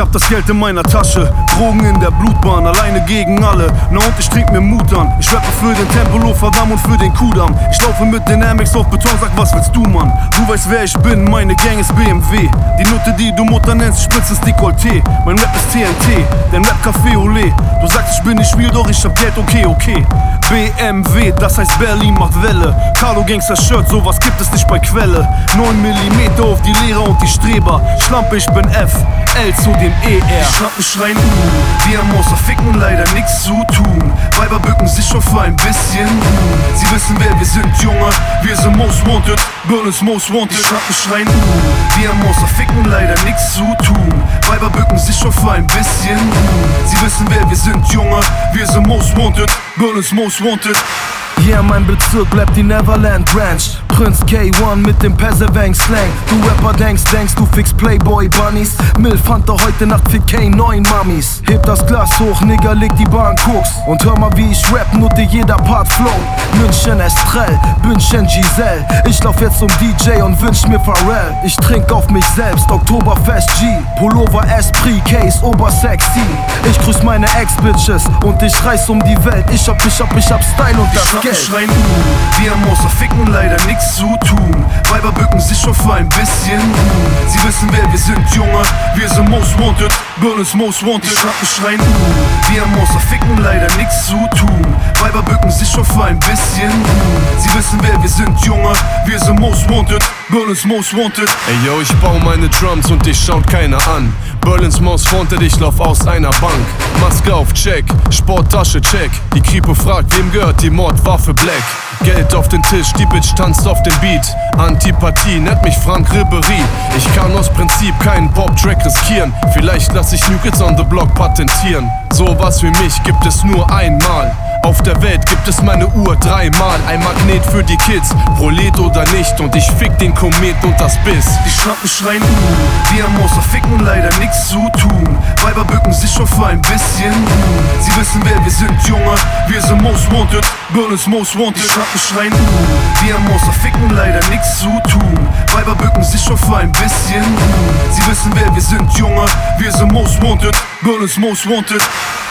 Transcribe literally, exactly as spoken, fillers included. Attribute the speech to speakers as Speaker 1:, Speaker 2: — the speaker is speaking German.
Speaker 1: hab das Geld in meiner Tasche, Drogen in der Blutbahn, alleine gegen alle. Na und ich trink mir Mut an. Ich rappe für den Tempelhofer Damm und für den Kudamm. Ich laufe mit den Air Max auf Beton, sag was willst du, Mann? Du weißt wer ich bin, meine Gang ist B M W. Die Nutte, die du Mutter nennst, spitzt ins Dekolleté. Mein Rap ist T N T, dein Rap Café Olé. Du sagst ich bin nicht real, doch ich hab Geld, okay, okay. B M W, das heißt Berlin macht Welle. Carlo Gangster Shirt, sowas gibt es nicht bei Quelle. neun Millimeter auf die Lehrer und die Streber. Schlampe, ich bin F, L zu dem E R. Die Schlampen schreien U, wir haben außer Ficken leider nichts zu tun. Weiber bücken sich auf ein bisschen Ruhm. Sie wissen wer wir sind, Junge, wir sind Most Wanted, Berlin's Most Wanted. Die Schlampen schreien U, wir haben außer Ficken leider nichts zu tun. Weiber bücken sich auf ein bisschen Ruhm. Sie wissen wer wir sind, Junge, wir sind Most Wanted, Berlin's Most Wanted.
Speaker 2: Yeah, mein Bezirk bleibt die Neverland Ranch. Prinz K eins mit dem Pesevang Slang. Du Rapper denkst, denkst du fix Playboy Bunnies. Milf Hunter heute Nacht für K neun Mummies. Heb das Glas hoch, Nigger, leg die Bahn Koks. Und hör mal wie ich rap, nutte jeder Part Flow. München Estrell, München Giselle. Ich lauf jetzt zum D J und wünsch mir Pharrell. Ich trink auf mich selbst, Oktoberfest G. Pullover Esprit, Case, obersexy. Ich grüß meine Ex-Bitches und ich reiß um die Welt. Ich hab, ich hab, ich hab Style und das Geld.
Speaker 1: Schreien U, wir haben außer Ficken leider nichts zu tun. Weiber bücken sich auf ein bisschen Ruhm. Sie wissen wer wir sind, Junge, wir sind Most Wanted, Berlin's Most Wanted. Die Schlampen schreien U, wir haben außer Ficken leider nichts zu tun. Weiber bücken sich auf ein bisschen Ruhm. Sie wissen wer wir sind, Junge, wir sind Most Wanted, Berlin's Most Wanted.
Speaker 3: Ey yo, ich bau meine Drums und dich schaut keiner an. Berlin's Most Wanted, ich lauf aus einer Bank. Maske auf Check, Sporttasche Check. Die Kripo fragt, wem gehört die Mordwaffe Black? Geld auf den Tisch, die Bitch tanzt auf dem Beat. Antipathie, nennt mich Frank Ribery. Ich kann aus Prinzip keinen Pop-Track riskieren. Vielleicht lass ich New Kids on the Block patentieren. Sowas wie mich gibt es nur einmal. Auf der Welt gibt es meine Uhr dreimal. Ein Magnet für die Kids, Prolet oder nicht. Und ich fick den Komet und das Biss.
Speaker 1: Die Schlampen schreien U, wir haben außer Ficken leider nichts zu tun. Weiber bücken sich auf ein bisschen Ruhm. Sie wissen wer wir sind, Junge, wir sind Most Wanted, Berlin's Most Wanted. Die Schlampen schreien U, wir haben außer Ficken leider nichts zu tun. Weiber bücken sich auf ein bisschen Ruhm. Sie wissen wer wir sind, Junge, wir sind Most Wanted, Berlin's Most Wanted.